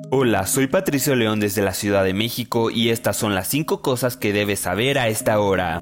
Hola, soy Patricio León desde la Ciudad de México y estas son las 5 cosas que debes saber a esta hora.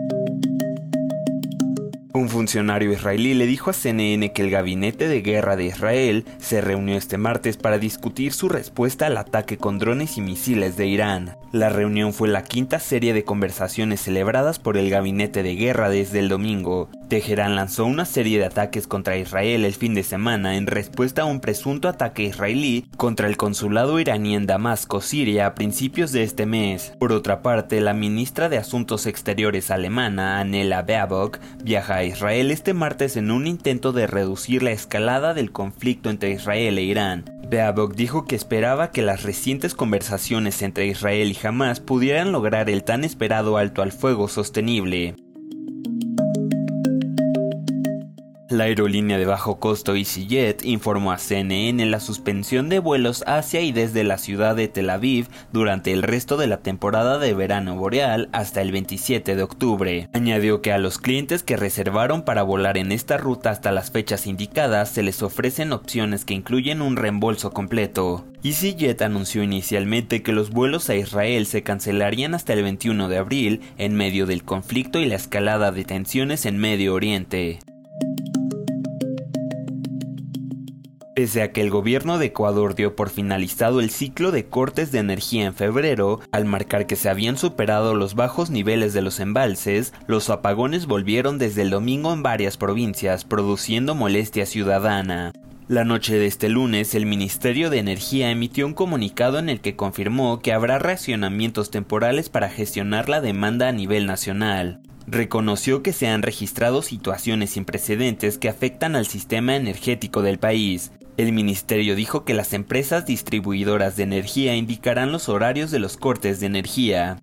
Un funcionario israelí le dijo a CNN que el gabinete de guerra de Israel se reunió este martes para discutir su respuesta al ataque con drones y misiles de Irán. La reunión fue la quinta serie de conversaciones celebradas por el gabinete de guerra desde el domingo. Teherán lanzó una serie de ataques contra Israel el fin de semana en respuesta a un presunto ataque israelí contra el consulado iraní en Damasco, Siria, a principios de este mes. Por otra parte, la ministra de Asuntos Exteriores alemana, Annalena Baerbock, viaja a Israel este martes en un intento de reducir la escalada del conflicto entre Israel e Irán. Baerbock dijo que esperaba que las recientes conversaciones entre Israel y Hamás pudieran lograr el tan esperado alto al fuego sostenible. La aerolínea de bajo costo EasyJet informó a CNN la suspensión de vuelos hacia y desde la ciudad de Tel Aviv durante el resto de la temporada de verano boreal hasta el 27 de octubre. Añadió que a los clientes que reservaron para volar en esta ruta hasta las fechas indicadas se les ofrecen opciones que incluyen un reembolso completo. EasyJet anunció inicialmente que los vuelos a Israel se cancelarían hasta el 21 de abril en medio del conflicto y la escalada de tensiones en Medio Oriente. Pese a que el gobierno de Ecuador dio por finalizado el ciclo de cortes de energía en febrero, al marcar que se habían superado los bajos niveles de los embalses, los apagones volvieron desde el domingo en varias provincias, produciendo molestia ciudadana. La noche de este lunes, el Ministerio de Energía emitió un comunicado en el que confirmó que habrá racionamientos temporales para gestionar la demanda a nivel nacional. Reconoció que se han registrado situaciones sin precedentes que afectan al sistema energético del país. El ministerio dijo que las empresas distribuidoras de energía indicarán los horarios de los cortes de energía.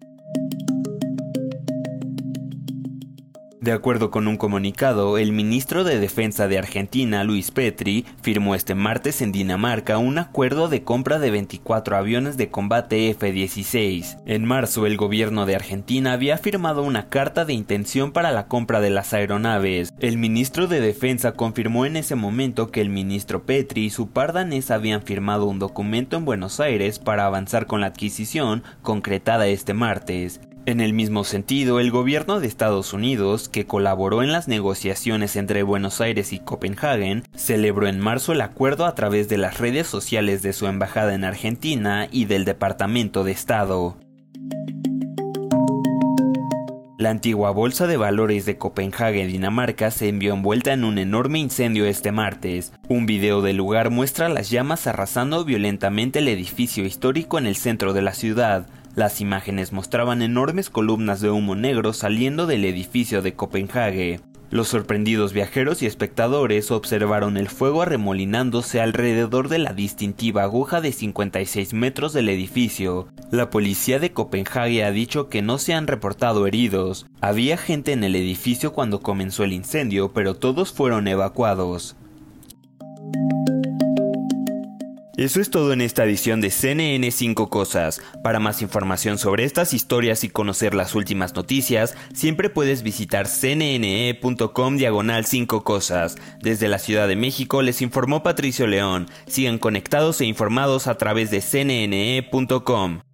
De acuerdo con un comunicado, el ministro de Defensa de Argentina, Luis Petri, firmó este martes en Dinamarca un acuerdo de compra de 24 aviones de combate F-16. En marzo, el gobierno de Argentina había firmado una carta de intención para la compra de las aeronaves. El ministro de Defensa confirmó en ese momento que el ministro Petri y su par danés habían firmado un documento en Buenos Aires para avanzar con la adquisición, concretada este martes. En el mismo sentido, el gobierno de Estados Unidos, que colaboró en las negociaciones entre Buenos Aires y Copenhague, celebró en marzo el acuerdo a través de las redes sociales de su embajada en Argentina y del Departamento de Estado. La antigua bolsa de valores de Copenhague, Dinamarca, se vio envuelta en un enorme incendio este martes. Un video del lugar muestra las llamas arrasando violentamente el edificio histórico en el centro de la ciudad. Las imágenes mostraban enormes columnas de humo negro saliendo del edificio de Copenhague. Los sorprendidos viajeros y espectadores observaron el fuego arremolinándose alrededor de la distintiva aguja de 56 metros del edificio. La policía de Copenhague ha dicho que no se han reportado heridos. Había gente en el edificio cuando comenzó el incendio, pero todos fueron evacuados. Eso es todo en esta edición de CNN 5 Cosas. Para más información sobre estas historias y conocer las últimas noticias, siempre puedes visitar cnne.com/5 cosas. Desde la Ciudad de México les informó Patricio León. Sigan conectados e informados a través de cnne.com.